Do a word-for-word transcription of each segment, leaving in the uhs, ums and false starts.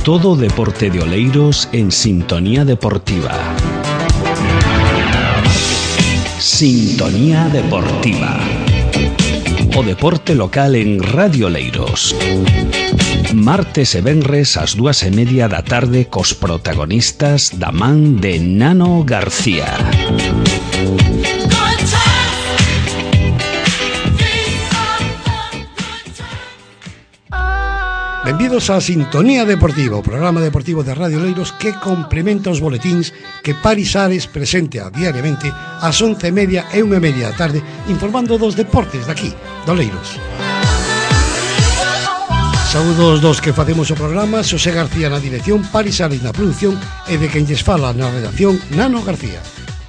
Todo o deporte de Oleiros en Sintonía Deportiva. Sintonía Deportiva. O deporte local en Radio Oleiros. Martes e venres ás dúas e media da tarde cos protagonistas da man de Nano García. Benvidos a Sintonía Deportiva, o programa deportivo de Radio Oleiros que complementa os boletíns que Paris Ares presentea diariamente ás once e media e unha e media da tarde, informando dos deportes daqui, de Oleiros. Saúdos dos que facemos o programa, Xosé García na dirección, Paris Ares na produción e de quen lles fala na redacción, Nano García.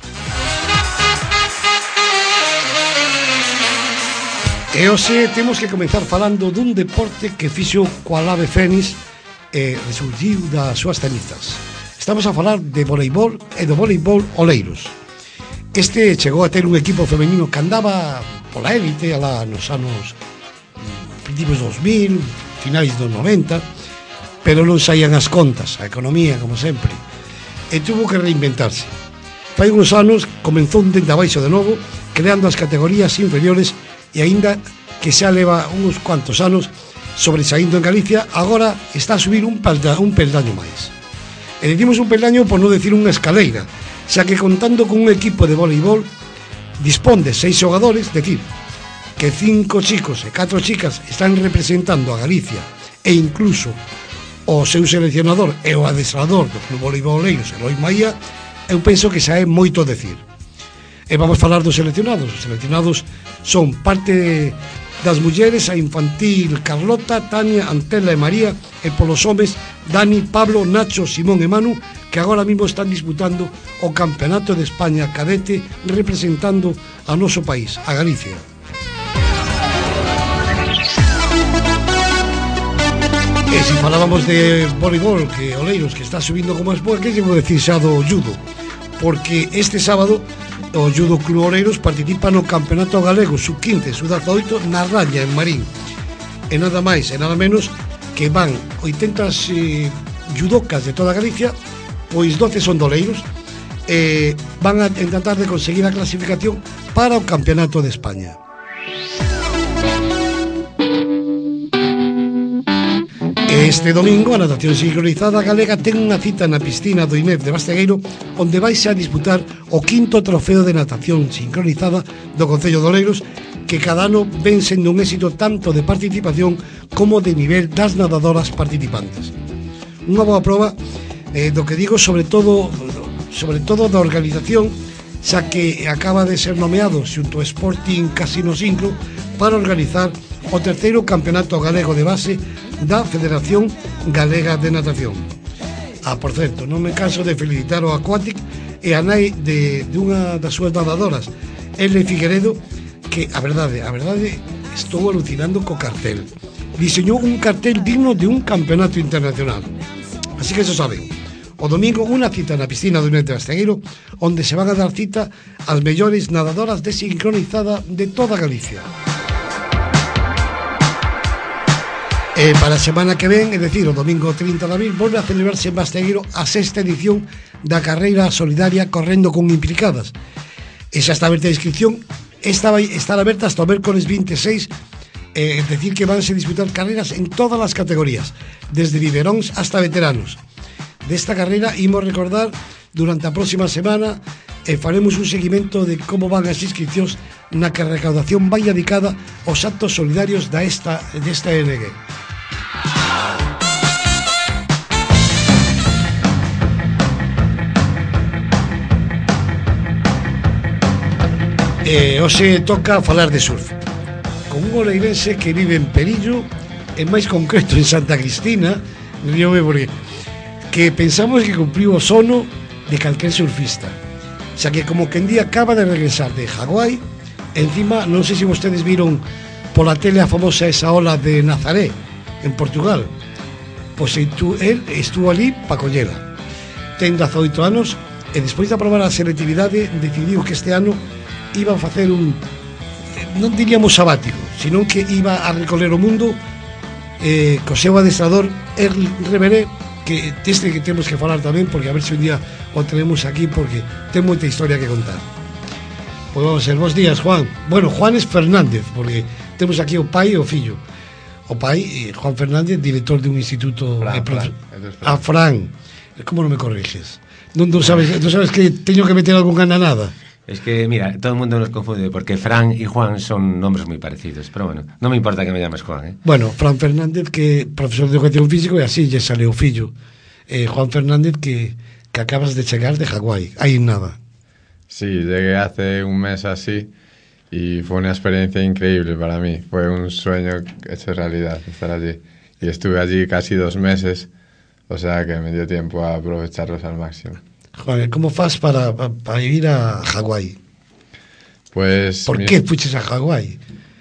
E hoxe temos que comenzar falando dun deporte que fixo coa ave Fénix e resurgiu das súas cenizas. Estamos a falar de voleibol e do voleibol Oleiros. Este chegou a ter un equipo femenino que andaba pola élite alá nos anos principios dos mil, finais dos noventa, pero non saían as contas, a economía, como sempre, e tuvo que reinventarse. Fai uns anos comenzou un dende abaixo de novo, creando as categorías inferiores e aínda que xa leva uns cuantos anos sobresaindo en Galicia, agora está a subir un, pelda, un peldaño máis. E dicimos un peldaño por non decir unha escaleira, xa que contando con un equipo de voleibol dispón de seis xogadores, decir, que cinco chicos e catro chicas están representando a Galicia e incluso o seu seleccionador e o adestrador do Club Voleibol Oleiros, Eloi Maía, eu penso que xa é moito decir. E vamos falar dos seleccionados. Os seleccionados son parte das mulleres, a infantil Carlota, Tania, Antela e María, e polos homes Dani, Pablo, Nacho, Simón e Manu, que agora mesmo están disputando o Campeonato de España cadete representando a noso país, a Galicia. E se falábamos de voleibol, que Oleiros, que está subindo como espuma, que llevo decir xa do judo, porque este sábado o Judo Club Oleiros participa no Campeonato Galego sub quince, sub dezaoito na Ralla, en Marín. E nada máis e nada menos que van oitenta eh, judocas de toda Galicia, pois doce son de Oleiros, e van a intentar de conseguir a clasificación para o Campeonato de España. Este domingo a natación sincronizada galega ten unha cita na piscina do I N E F de Bastegueiro, onde vaise a disputar o quinto trofeo de natación sincronizada do Concello de Oleiros, que cada ano ven sendo un éxito tanto de participación como de nivel das nadadoras participantes. Unha boa proba eh, do que digo, sobre todo sobre todo da organización, xa que acaba de ser nomeado xunto ao Sporting Casino Sincro para organizar o terceiro campeonato galego de base da Federación Galega de Natación. Ah, por certo, non me canso de felicitar o Aquatic e a nai de, de unha das súas nadadoras, L. Figueredo, que a verdade, a verdade estou alucinando co cartel. Diseñou un cartel digno de un campeonato internacional. Así que eso saben. O domingo unha cita na piscina do I N E F de Bastegueiro, onde se van a dar cita ás mellores nadadoras de sincronizada de toda Galicia. E para a semana que ven, é dicir, o domingo trinta de abril, volve a celebrarse en Bastegueiro a sexta edición da carreira solidaria Correndo con Implicadas. E xa está aberta a inscripción, esta vai estar aberta hasta o mércoles veintiséis, é dicir que vanse disputar carreiras en todas as categorías, desde biberóns hasta veteranos. Desta carreira imos recordar durante a próxima semana e faremos un seguimento de como van as inscripcións na que a recaudación vai dedicada aos actos solidarios da esta, desta O N G. E hoxe toca falar de surf con un oleirense que vive en Perillo, e máis concreto en Santa Cristina, Río Ébre, que pensamos que cumpriu o sono de calquer surfista, xa que como que en día acaba de regresar de Hawái. Encima, non sei se vostedes viron pola tele a famosa esa ola de Nazaré en Portugal, pois él estuvo ali pa collela. Ten dezaoito anos e despois de aprobar a selectividade decidiu que este ano iba a facer un, non diríamos sabático, sino que iba a recorrer o mundo eh, co seu adestrador Erl Reveré, que este que temos que falar tamén, porque a ver se un día o tenemos aquí, porque ten moita historia que contar. Pois vamos a ser, bons días, Juan. Bueno, Juan es Fernández, porque temos aquí o pai e o fillo. O pai, Juan Fernández, director de un instituto. Fran, eh, profe... Fran. Ah, Fran. Como non me corriges? Non, non, sabes, non sabes que teño que meter algún gananada? Es que, mira, todo el mundo nos confunde porque Fran y Juan son nombres muy parecidos, pero bueno, no me importa que me llames Juan, ¿eh? Bueno, Fran Fernández, que profesor de educación físico, e así lle sale o fillo. Eh, Juan Fernández, que, que acabas de chegar de Hawái, aí nada. Sí, llegué hace un mes así y fue una experiencia increíble para mí. Fue un sueño hecho realidad estar allí. Y estuve allí casi dos meses, o sea que me dio tiempo a aprovecharlos al máximo. Juan, ¿cómo fas para, para, para ir a Hawái? Pues... ¿Por mis, qué fuches a Hawái?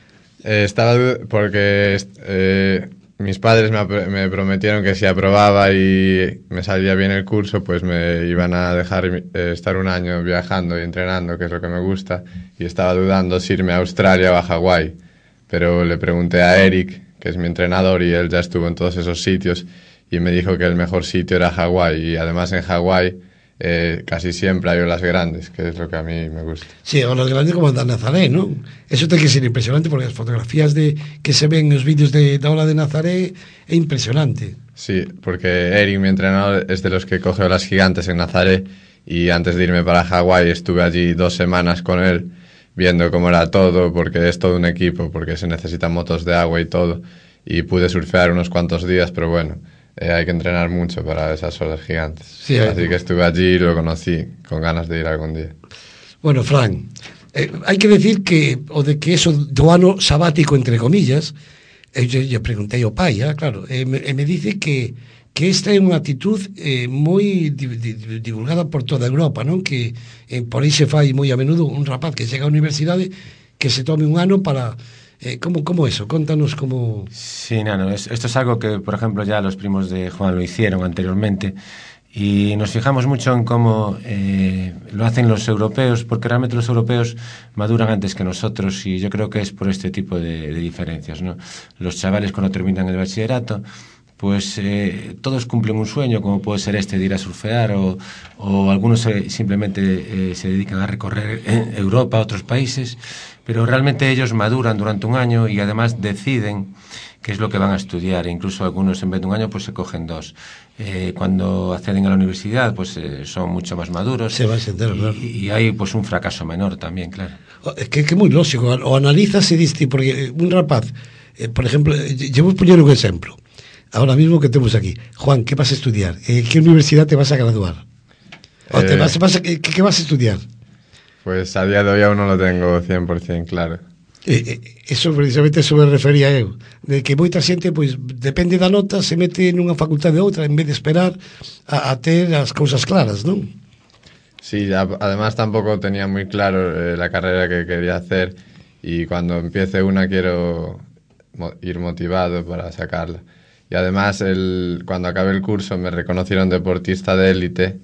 Eh, estaba... Porque... Eh, mis padres me, me prometieron que si aprobaba y me salía bien el curso, pues me iban a dejar eh, estar un año viajando y entrenando, que es lo que me gusta, y estaba dudando si irme a Australia o a Hawái. Pero le pregunté a Eric, que es mi entrenador, y él ya estuvo en todos esos sitios, y me dijo que el mejor sitio era Hawái, y además en Hawái eh, casi siempre hay olas grandes, que es lo que a mí me gusta. Sí, olas grandes como anda Nazaré, ¿no? Eso tiene que ser impresionante, porque las fotografías de que se ven en los vídeos de la ola de Nazaré es impresionante. Sí, porque Eric, mi entrenador, es de los que coge olas gigantes en Nazaré, y antes de irme para Hawái estuve allí dos semanas con él, viendo cómo era todo, porque es todo un equipo, porque se necesitan motos de agua y todo, y pude surfear unos cuantos días, pero bueno, eh, hay que entrenar mucho para esas olas gigantes. Sí, así hay... que estuve allí y lo conocí, con ganas de ir algún día. Bueno, Fran, eh, hai que decir que o de que eso do ano sabático, entre comillas, eu lle preguntei ao pai, ah, claro, e me, e me dice que que esta é unha actitud eh, moi divulgada por toda Europa, non? Que eh, por aí se fai moi a menudo un rapaz que chega á universidade que se tome un ano para... Eh, ¿cómo, ¿Cómo eso? Contanos cómo... Sí, Nano, es, esto es algo que, por ejemplo, ya los primos de Juan lo hicieron anteriormente y nos fijamos mucho en cómo eh, lo hacen los europeos, porque realmente los europeos maduran antes que nosotros y yo creo que es por este tipo de, de diferencias, ¿no? Los chavales cuando terminan el bachillerato, pues eh, todos cumplen un sueño, como puede ser este de ir a surfear, o, o algunos eh, simplemente eh, se dedican a recorrer eh, Europa, otros países, pero realmente ellos maduran durante un año y además deciden qué es lo que van a estudiar, e incluso algunos en vez de un año pues se cogen dos. Eh, cuando acceden a la universidad pues eh, son mucho más maduros, se va a sentar, y, claro. y hay pues un fracaso menor también, claro. Es que é moi lógico, o analizas e diste, porque un rapaz, eh, por exemplo, lle vou poñer un exemplo. Ahora mismo que temos aquí, Juan, ¿qué vas a estudiar? ¿En qué universidad te vas a graduar? ¿O eh, te vas, vas a, ¿qué, ¿Qué vas a estudiar? Pues a día de hoy aún no lo tengo cien por ciento claro. Eh, eh, eso precisamente eso me refería eu, de que moita xente, pois, depende da nota, se mete nunha facultade ou outra en vez de esperar a, a ter as cousas claras, non? Sí, además tampoco tenía muy claro eh, la carrera que quería hacer, y cuando empiece una quiero mo- ir motivado para sacarla. Y además, el, cuando acabé el curso me reconocieron deportista de élite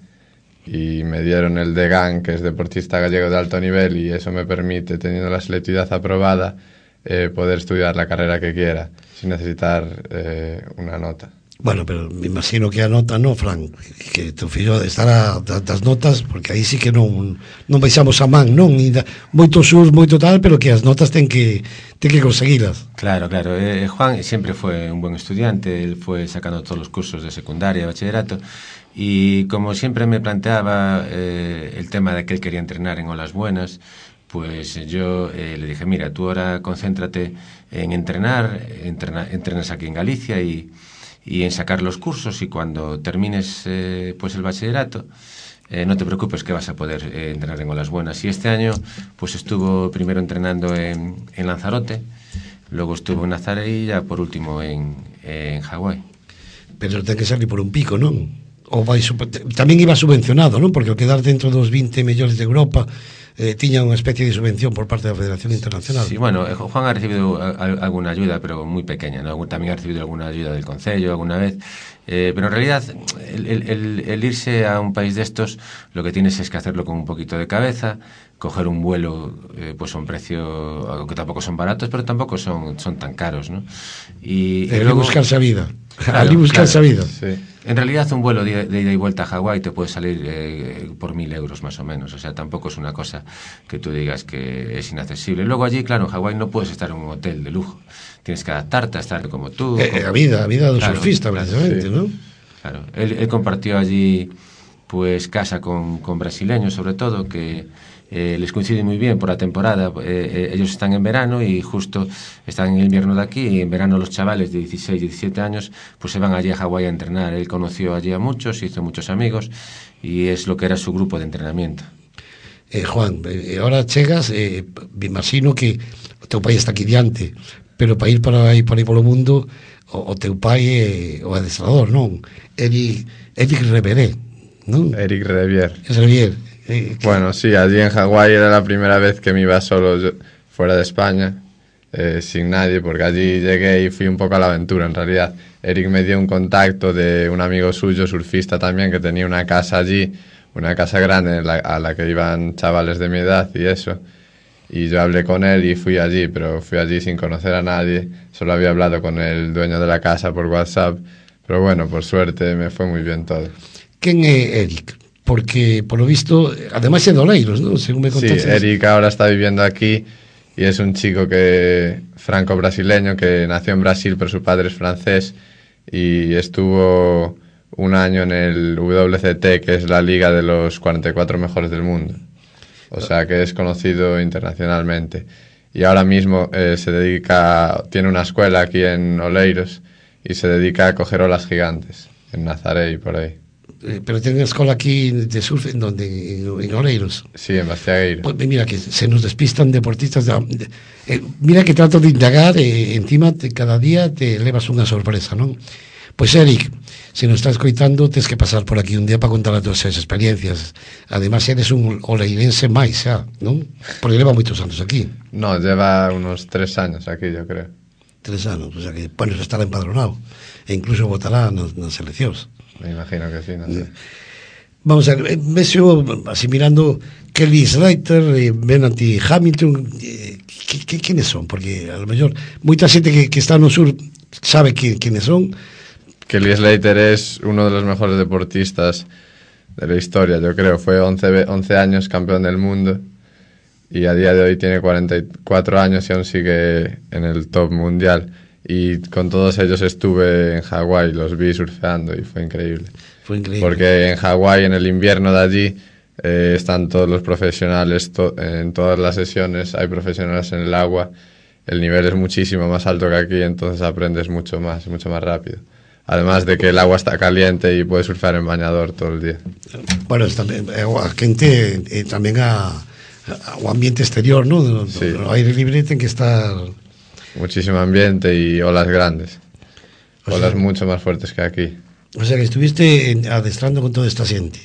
y me dieron el DEGAN, que es deportista gallego de alto nivel, y eso me permite, teniendo la selectividad aprobada, eh, poder estudiar la carrera que quiera, sin necesitar eh, una nota. Bueno, pero me imagino que a nota no, Fran, que tu fillo estará das notas, porque aí sí que non non baixamos a man, non? E da, moito sur, moito tal, pero que as notas ten que ten que conseguilas. Claro, claro. Eh, Juan siempre fue un buen estudiante, él fue sacando todos los cursos de secundaria, de bachillerato, y como siempre me planteaba eh, el tema de que él quería entrenar en olas buenas, pues yo eh, le dije, mira, tú ahora concéntrate en entrenar, entrena, entrenas aquí en Galicia y y en sacar los cursos, y cuando termines eh, pues el bachillerato eh, no te preocupes que vas a poder eh, entrenar en olas buenas. Y este año pues estuvo primero entrenando en, en Lanzarote, luego estuvo en Nazaré y ya por último en, en Hawái. Pero ten que salir por un pico, non? O vai, tamén iba subvencionado, non? Porque ao quedar dentro dos veinte mellores de Europa eh, tiña unha especie de subvención por parte da Federación Internacional. Sí, bueno, Juan ha recibido a, a, alguna ayuda, pero muy pequeña, ¿no? También ha recibido alguna ayuda del Concello alguna vez, eh, pero en realidad el, el, el irse a un país de estos lo que tienes es que hacerlo con un poquito de cabeza, coger un vuelo eh, pues a un precio que tampoco son baratos, pero tampoco son, son tan caros, ¿no? Y, y luego buscarse a vida. Claro, Ali buscarse claro, a vida. Sí. En realidad un vuelo de, de ida y vuelta a Hawái te puede salir eh, por mil euros más o menos, o sea, tampoco es una cosa que tú digas que es inaccesible. Luego allí, claro, en Hawái no puedes estar en un hotel de lujo, tienes que adaptarte a estar como tú. Eh, como... La vida, la vida del claro, surfista, claro, precisamente, sí. ¿no? Claro, él, él compartió allí pues casa con, con brasileños sobre todo, que eh, les coincide muy bien por la temporada. Eh, eh, ellos están en verano y justo están en el invierno de aquí, y en verano los chavales de dieciséis, diecisiete años pues se van allí a Hawái a entrenar. Él conoció allí a muchos, hizo muchos amigos y es lo que era su grupo de entrenamiento. Eh, Juan, eh, ahora chegas, eh, me imagino que o teu pai está aquí diante, pero para ir para aí, para aí polo mundo, o, o teu pai é o adestrador, non? Eric, Eric Reveré, non? Eric Revier. Es Revier. Eh, que... Bueno, sí, allí en Hawái era la primera vez que me iba solo yo, fuera de España, eh, sin nadie, porque allí llegué y fui un poco a la aventura, en realidad. Eric me dio un contacto de un amigo suyo, surfista también, que tenía una casa allí, una casa grande la, a la que iban chavales de mi edad y eso. Y yo hablé con él y fui allí, pero fui allí sin conocer a nadie. Solo había hablado con el dueño de la casa por WhatsApp. Pero bueno, por suerte me fue muy bien todo. ¿Quién es Eric? Porque, por lo visto, además es de Oleiros, ¿no? Según me contaste. Sí, Eric ahora está viviendo aquí y es un chico que franco-brasileño que nació en Brasil, pero su padre es francés y estuvo un año en el W C T, que es la liga de los cuarenta y cuatro mejores del mundo. O sea que es conocido internacionalmente. Y ahora mismo eh, se dedica, tiene una escuela aquí en Oleiros y se dedica a coger olas gigantes, en Nazaré y por ahí. Eh, pero tiene una escuela aquí de surf, ¿en donde? En, en Oleiros. Sí, en Bastiagueiro. Pues mira que se nos despistan deportistas. De, de, eh, mira que trato de indagar, eh, encima te, cada día te elevas unha sorpresa, non? Pois Eric, se nos estás escoitando, tens que pasar por aquí un día para contar as túas experiencias. Además, eres un oleirense máis xa, non? Porque leva moitos anos aquí. No, lleva unos tres años aquí, yo creo. Tres anos, o sea que, bueno, estará empadronado. E incluso votará nas, nas eleccións. Me imagino que sí, no sé. Vamos a ver, me sigo así mirando Kelly Slater, eh, Bennett Hamilton, eh, ¿quiénes son? Porque a lo mejor moita xente que, que está no sur sabe quiénes son. Kelly Slater es uno de los mejores deportistas de la historia, yo creo. Fue once, once años campeón del mundo y a día de hoy tiene cuarenta y cuatro años y aún sigue en el top mundial. Y con todos ellos estuve en Hawái, los vi surfeando y fue increíble. Fue increíble. Porque en Hawái, en el invierno de allí, eh, están todos los profesionales, to en todas las sesiones hay profesionales en el agua. El nivel es muchísimo más alto que aquí, entonces aprendes mucho más, mucho más rápido. Además de que el agua está caliente y puedes surfear en bañador todo el día. Bueno, es también, eh, a gente eh, también a, a o ambiente exterior, ¿no? Sí. O aire libre ten que estar... Muchísimo ambiente y olas grandes. O Olas sea, mucho más fuertes que aquí. O sea que estuviste en, adestrando con toda esta gente.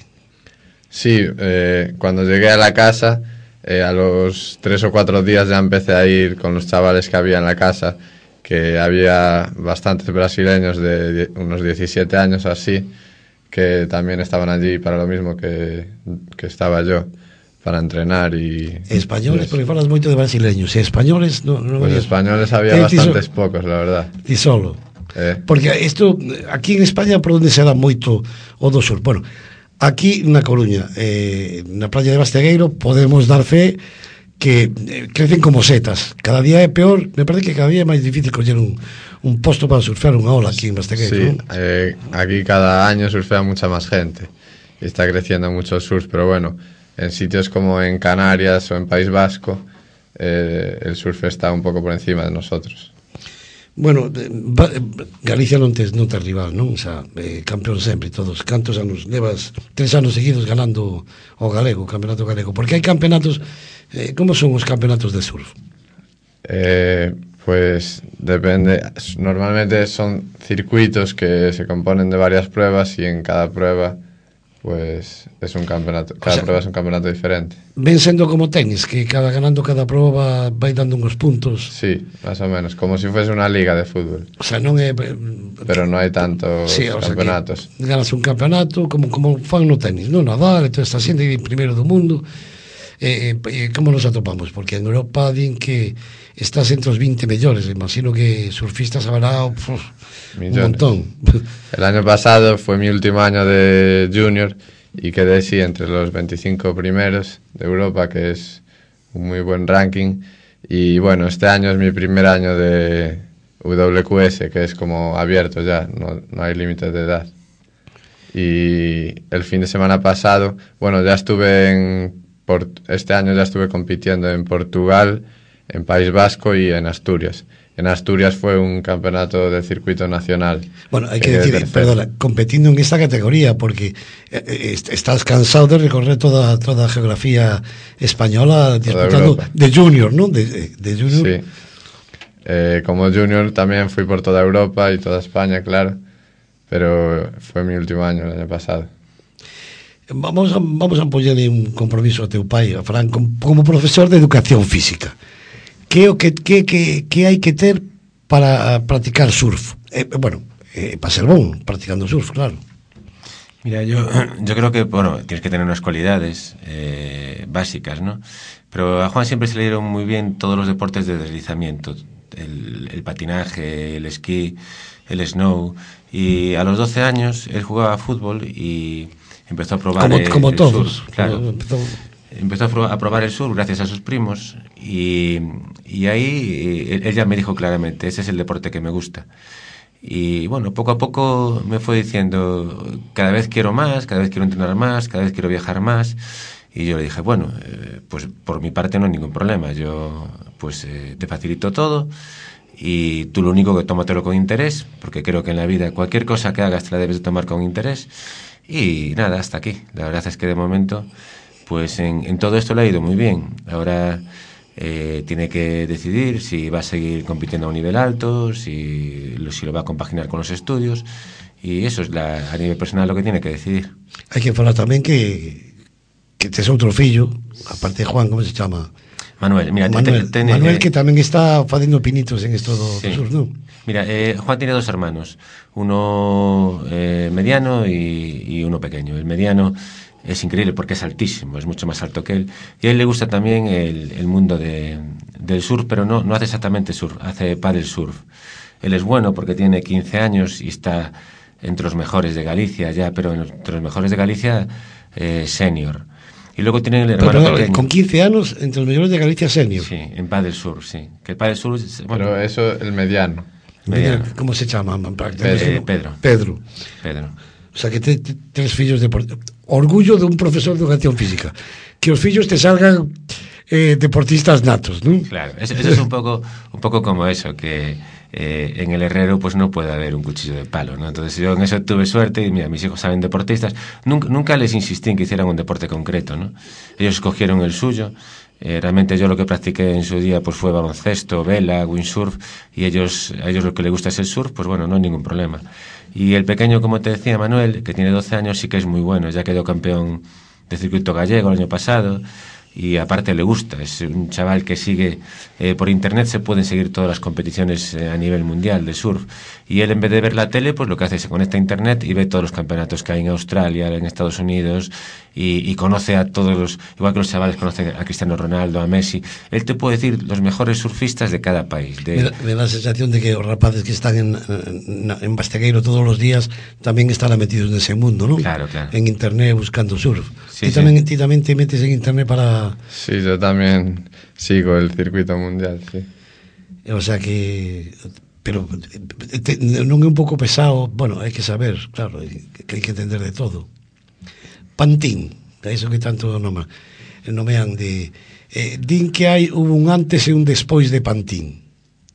Sí, eh, cuando llegué a la casa, eh, a los tres o cuatro días ya empecé a ir con los chavales que había en la casa, que había bastantes brasileños de die unos diecisiete años así, que también estaban allí para lo mismo que, que estaba yo, para entrenar y... Españoles, pues, porque falas moito de brasileños, e españoles no, no pues había... españoles había Eh, bastantes ti so... pocos, la verdad. Ti solo. Eh. Porque isto, aquí en España, por onde se dá moito o do sur? Bueno, aquí na Coruña, eh, na playa de Bastegueiro, podemos dar fe que eh, crecen como setas. Cada día é peor, me parece que cada día é máis difícil coller un, un posto para surfear unha ola aquí en Bastegueiro. Sí, ¿no? eh, aquí cada año surfea mucha más gente y está creciendo mucho el surf, pero bueno, en sitios como en Canarias o en País Vasco, eh, el surf está un poco por encima de nosotros. Bueno, Galicia non tes, non tes rival, non? O sea, eh, campeón sempre, todos. Cantos anos? Levas tres anos seguidos ganando o galego, o campeonato galego. Porque hai campeonatos, eh, como son os campeonatos de surf? Eh, pues depende, normalmente son circuitos que se componen de varias pruebas y en cada prueba pues es un campeonato, cada o sea, prueba es un campeonato diferente. Ven sendo como tenis, que cada ganando cada prueba vai dando uns puntos. Sí, más o menos, como si fuese una liga de fútbol. O sea, non é... Pero non hai tantos sí, o campeonatos. Sea, ganas un campeonato como como fan no tenis, non? Nadal, toda esta xente primeiro do mundo. eh, eh, como nos atopamos? Porque en Europa din que estás entre os vinte mellores, imagino que surfistas habrá uf, un montón. El año pasado fue mi último año de junior y quedé sí entre los veinticinco primeros de Europa, que es un muy buen ranking. Y bueno, este año es mi primer año de W Q S, que es como abierto ya, no, no hay límites de edad. Y el fin de semana pasado, bueno, ya estuve en Port- este año ya estuve compitiendo en Portugal, en País Vasco y en Asturias. En Asturias fue un campeonato de circuito nacional. Bueno, hay que decir, tercero. Perdona, competiendo en esta categoría, porque eh, estás cansado de recorrer toda toda geografía española disputando de junior, ¿no? De, de junior. Sí. Eh, como junior también fui por toda Europa y toda España, claro. Pero fue mi último año, el año pasado. Vamos a, vamos a poñerle un compromiso a teu pai, a Fran, como profesor de educación física. Que o que, que, que, que hai que ter para practicar surf? Eh, bueno, eh, para ser bon practicando surf, claro. Mira, yo, yo creo que, bueno, tienes que tener unas cualidades eh, básicas, ¿no? Pero a Juan siempre se le dieron muy bien todos los deportes de deslizamiento. El, el patinaje, el esquí, el snow. Y a los doce años él jugaba fútbol y empezó a probar como, el, como el todos, surf. Claro. Empezó... empezó a, pro, a probar el surf gracias a sus primos y, y ahí él, él ya me dijo claramente, ese es el deporte que me gusta. Y bueno, poco a poco me fue diciendo, cada vez quiero más, cada vez quiero entrenar más, cada vez quiero viajar más. Y yo le dije, bueno, eh, pues por mi parte no hay ningún problema, yo pues eh, te facilito todo. Y tú lo único que tómatelo con interés, porque creo que en la vida cualquier cosa que hagas te la debes de tomar con interés. Y nada, hasta aquí. La verdad es que de momento, pues en, en todo esto le ha ido muy bien. Ahora eh, tiene que decidir si va a seguir compitiendo a un nivel alto, si, si lo va a compaginar con los estudios. Y eso es la, a nivel personal lo que tiene que decidir. Hai que falar tamén que, que tes outro fillo, aparte de Juan, como se chama? Manuel, mira, Manuel, te, te, Manuel eh, que tamén está facendo pinitos en esto do, sí. do sur, non? Mira, eh, Juan tiene dos hermanos, uno eh, mediano y, y uno pequeño. El mediano es increíble porque es altísimo, es mucho más alto que él. Y a él le gusta también el, el mundo de, del surf, pero no, no hace exactamente surf, hace paddle surf. Él es bueno porque tiene quince años y está entre los mejores de Galicia ya, pero entre los mejores de Galicia eh, senior. Y luego tiene el hermano pero, pequeño. Con quince años, entre los mejores de Galicia senior. Sí, en paddle surf, sí. Que el paddle surf es, bueno, pero eso, el mediano. mediano. ¿Cómo se chama? Pedro. Eh, Pedro. Pedro. Pedro. O sea, que te, te, tres fillos de... Orgullo de un profesor de educación física. Que os fillos te salgan eh, deportistas natos, ¿no? Claro, eso, eso es un poco, un poco como eso, que eh, en el herrero pues no puede haber un cuchillo de palo, ¿no? Entonces yo en eso tuve suerte y mira, mis hijos saben deportistas. Nunca, nunca les insistí en que hicieran un deporte concreto, ¿no? Ellos escogieron el suyo. Eh, realmente yo lo que practiqué en su día pues fue baloncesto, vela, windsurf, y ellos, a ellos lo que les gusta es el surf, pues bueno, no hay ningún problema. Y el pequeño, como te decía, Manuel, que tiene doce años, sí que es muy bueno, ya quedó campeón de circuito gallego el año pasado, y aparte le gusta, es un chaval que sigue eh, por internet, se pueden seguir todas las competiciones eh, a nivel mundial de surf, y él en vez de ver la tele pues lo que hace es se conecta a internet y ve todos los campeonatos que hay en Australia, en Estados Unidos, y, y conoce a todos los, igual que los chavales conocen a Cristiano Ronaldo, a Messi. Él te puede decir los mejores surfistas de cada país de... me, da, me da la sensación de que os rapaces que están en, en, en Bastegueiro todos los días tamén están metidos nese mundo, ¿no? Claro, claro. En internet buscando surf. Sí, ti, sí. tamén, ti tamén te metes en internet para... Sí, yo también sigo el circuito mundial, sí. O sea que... Pero te, non é un pouco pesado, bueno, hai que saber, claro, que hai que entender de todo. Pantín, é iso que tanto noma, nomean de... Eh, din que hai un antes e un despois de Pantín.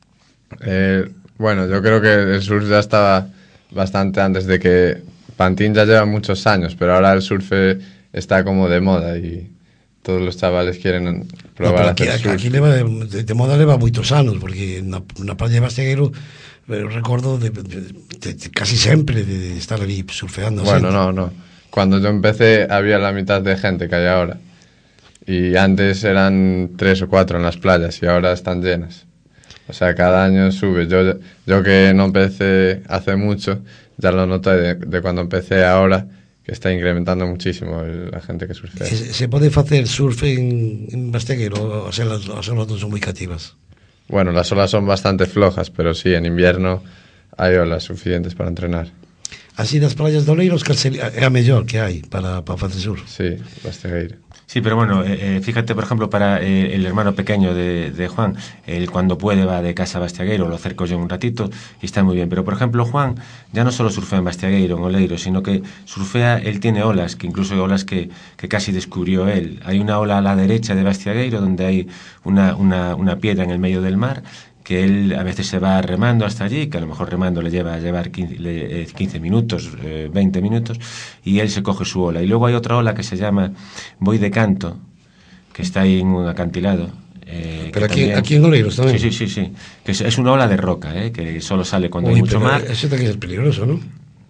Eh, bueno, yo creo que el surf ya estaba bastante antes de que... Pantín ya lleva muchos años, pero ahora el surf está como de moda y todos los chavales quieren probar no, a hacer aquí, surf. aquí leva de, de moda leva moitos anos, porque na, na praia de Bastegueiro eh, recordo de, de, de, de casi sempre de estar ali surfeando. Bueno, no, no. Cuando yo empecé había la mitad de gente que hay ahora. Y antes eran tres o cuatro en las playas y ahora están llenas. O sea, cada año sube. Yo, yo que no empecé hace mucho, ya lo noté de, de cuando empecé ahora, que está incrementando muchísimo el, la gente que surfea. Se, se pode facer surf en, en Bastegueiro, as olas, as olas non son moi cativas? Bueno, las olas son bastante flojas, pero sí, en invierno hay olas suficientes para entrenar. Así das playas de Oleiros, que é a mellor que hai para, para facer surf? Sí, Bastegueiro. Sí, pero bueno, eh, fíjate, por ejemplo, para eh, el hermano pequeño de, de Juan, él cuando puede va de casa a Bastiagueiro, lo acerco yo un ratito y está muy bien. Pero, por ejemplo, Juan ya no solo surfea en Bastiagueiro, en Oleiros, sino que surfea, él tiene olas, que incluso hay olas que, que casi descubrió él. Hay una ola a la derecha de Bastiagueiro, donde hay una, una, una piedra en el medio del mar, que él a veces se va remando hasta allí, que a lo mejor remando le lleva a llevar quince minutos, eh, veinte minutos, y él se coge su ola. Y luego hay otra ola que se llama Voy de Canto, que está ahí en un acantilado. Eh, pero aquí, también, aquí en Oleiros también. Sí, sí, sí, sí. Que es, es una ola de roca, eh, que solo sale cuando Uy, hay mucho mar. Eso también es peligroso, ¿no?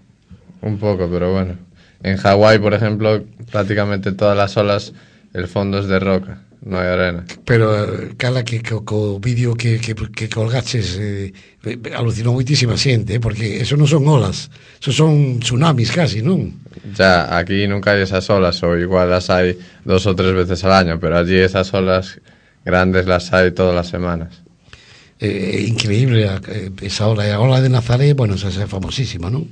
Un poco, pero bueno. En Hawái, por ejemplo, prácticamente todas las olas, el fondo es de roca. No hai arena. Pero cala que co, co vídeo que, que, que colgaches eh, alucinó moitísima xente, eh, porque eso non son olas, eso son tsunamis casi, non? Ya, aquí nunca hai esas olas, o igual las hai dos o tres veces al año, pero allí esas olas grandes las hay todas las semanas. Eh, increíble eh, esa ola, a ola de Nazaré, bueno, esa é famosísima, non?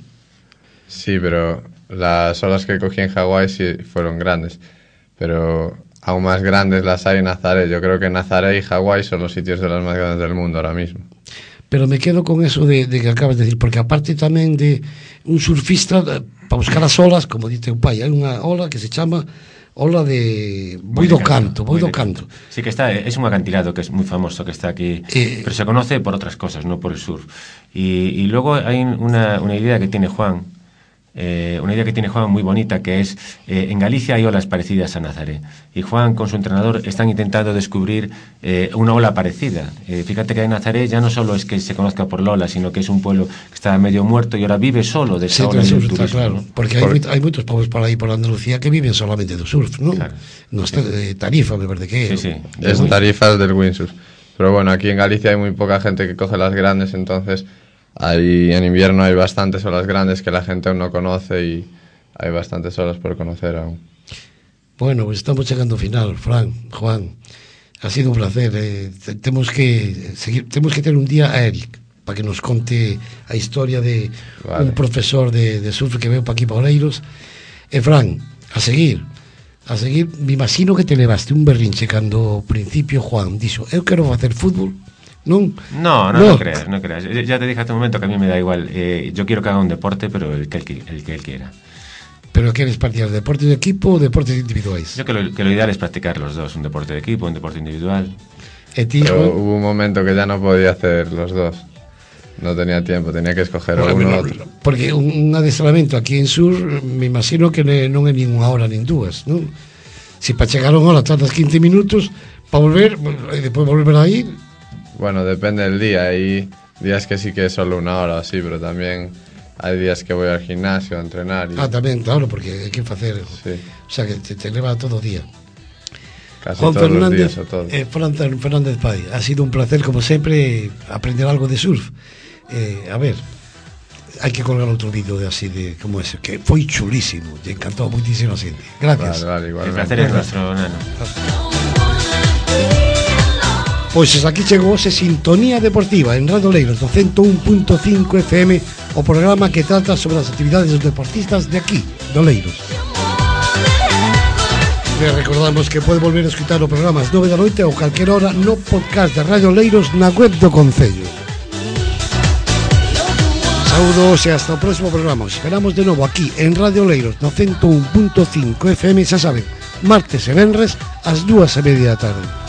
Sí, pero las olas que cogí en Hawái sí fueron grandes, pero aún más grandes las hay en Nazaré. Yo creo que Nazaré y Hawái son los sitios de las más grandes del mundo ahora mismo. Pero me quedo con eso de, de que acabas de decir, porque aparte tamén de un surfista, para buscar as olas, como dite o pai, hai unha ola que se chama ola de Voy do Canto, Voy do Canto. Sí, que está, es un acantilado que es muy famoso, que está aquí, eh, pero se conoce por otras cosas, no por el surf. Y, y luego hay una, una idea que tiene Juan, Eh, una idea que tiene Juan muy bonita, que es eh, en Galicia hay olas parecidas a Nazaré, y Juan con su entrenador están intentando descubrir eh, una ola parecida. Eh, fíjate que en Nazaré ya no solo es que se conozca por la ola, sino que es un pueblo que está medio muerto y ahora vive solo de esa sí, ola del del surf, turismo, claro, ¿no? porque por... hay, hay muchos pueblos por ahí por Andalucía que viven solamente do surf, ¿no? Claro. No está, eh, Tarifa, me parece que sí, sí. Es Tarifas del windsurf, pero bueno, aquí en Galicia hay muy poca gente que coge las grandes, entonces hay, en invierno hay bastantes olas grandes que la gente aún no conoce y hay bastantes olas por conocer aún. Bueno, pues estamos chegando ao final, Fran, Juan. Ha sido un placer. Eh, temos que seguir, temos que ter un día a Eric para que nos conte a historia de vale. un profesor de, de surf que veo para aquí para Oleiros. E Fran, a seguir, a seguir, me imagino que te levaste un berrinche cando ao principio Juan dixo, eu quero facer fútbol. Non? No, no, no, no creas, no creas. Ya te dije hace un momento que a mí me da igual. Eh, yo quiero que haga un deporte, pero el que, el, el que él quiera. ¿Pero quieres practicar deportes de equipo o deportes individuales? Yo creo que lo ideal es practicar los dos, un deporte de equipo, un deporte individual. Pero hubo un momento que ya no podía hacer los dos. No tenía tiempo, tenía que escoger bueno, uno u outro. Porque un adestramento aquí en Sur, me imagino que non é nin unha hora nin dúas, non? Si para chegar a unha hora tardas quince minutos, para volver, e depois volver a ir. Bueno, depende del día. Hay días que sí que es solo una hora así, pero también hay días que voy al gimnasio a entrenar. Y... Ah, también, claro, porque hay que hacer. Sí. O sea, que te, te eleva todo día. Casi Juan todos Fernández, los días o todo. Eh, Fran Fernández Pai, ha sido un placer, como siempre, aprender algo de surf. Eh, a ver, hai que colgar outro vídeo de así de como ese, que foi chulísimo, lle encantou muchísima xente. Gracias. Vale, vale, el placer es nuestro, nano. Pois pues aquí chegou ese Sintonía Deportiva en Radio Oleiros do ciento un punto cinco F M, o programa que trata sobre as actividades dos deportistas de aquí, de Oleiros. Le recordamos que pode volver a escutar o programa ás nove da noite ou calquera hora no podcast de Radio Oleiros na web do Concello. Saúdos e hasta o próximo programa. Os esperamos de novo aquí en Radio Oleiros no ciento un punto cinco F M, xa saben, martes e venres ás dúas e media da tarde.